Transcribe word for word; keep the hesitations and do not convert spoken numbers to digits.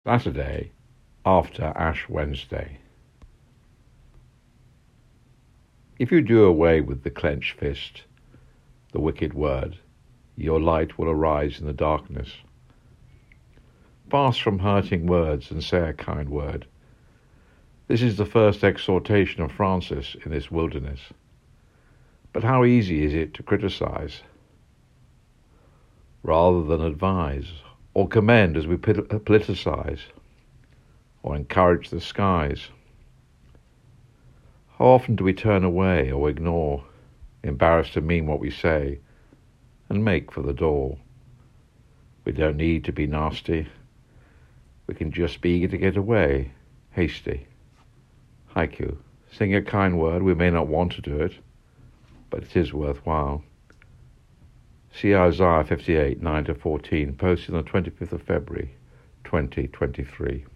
Saturday after Ash Wednesday. If you do away with the clenched fist, the wicked word, your light will arise in the darkness. Fast from hurting words and say a kind word. This is the first exhortation of Francis in this wilderness. But how easy is it to criticize, rather than advise, or commend as we politicize, or encourage the skies? How often do we turn away or ignore, embarrassed to mean what we say, and make for the door? We don't need to be nasty. We can just be eager to get away, hasty. Haiku. Sing a kind word. We may not want to do it, but it is worthwhile. See Isaiah fifty-eight, nine to fourteen, posted on the twenty-fifth of February, twenty twenty-three.